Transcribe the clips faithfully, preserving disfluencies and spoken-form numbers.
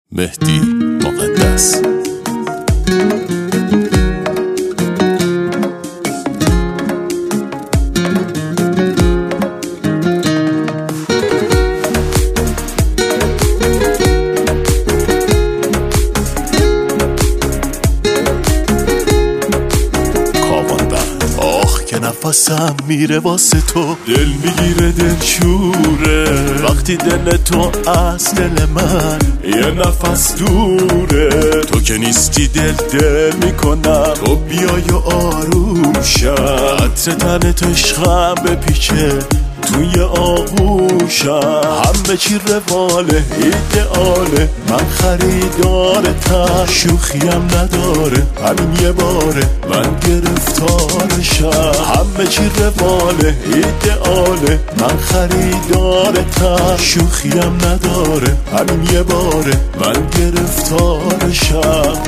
مهدی مقدس. نفسم میره واسه تو، دل میگیره دل شوره وقتی دل تو از دل من یه نفس دوره. تو که نیستی دل دل میکنم، تو بیای و آروم شم، عطر تنت عشقم بپیچه توی آغوشم. همه چی رواله ایدئاله، من خریدارتم، شوخیم نداره همین یه باره من گرفتارشم. همه چی رواله ایدئاله، من خریدارتم، شوخیم نداره همین یه باره من گرفتارشم.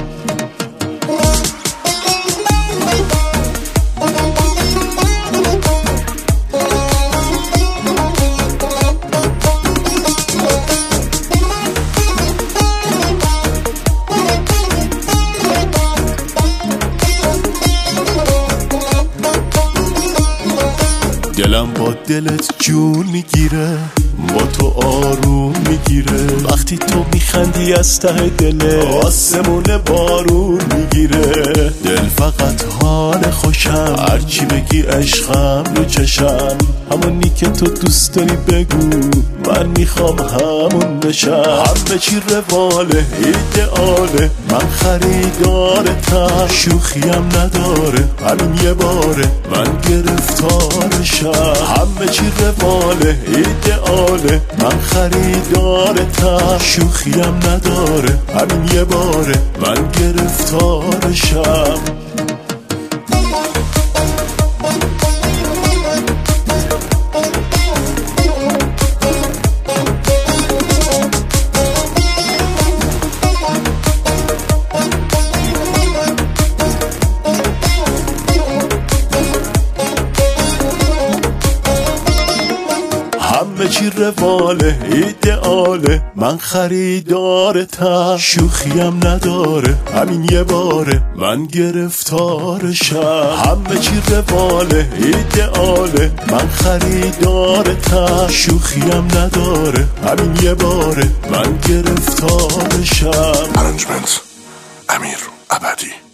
دلم با دلت جون میگیره، با تو آروم میگیره، وقتی تو میخندی از ته دل آسمون بارون میگیره. دل فقط حال خوشم، هرچی بگی عشقم رو چشم، همونی که تو دوست داری بگو من میخوام همون بشم. همه چی رواله ایدئاله، من خریدارتم، شوخیم نداره همین یه باره من گرفتارشم. همه چی رواله ایدئاله، من خریدارتم، شوخیم نداره همین یه باره من گرفتارشم. همه چی رواله ایدئاله، من خریدارتم، شوخیم نداره همین یه باره من گرفتارشم. همه چی رواله ایدئاله، من خریدارتم، شوخیم نداره همین یه باره من گرفتارشم. ارنجمنت امیر ابدی.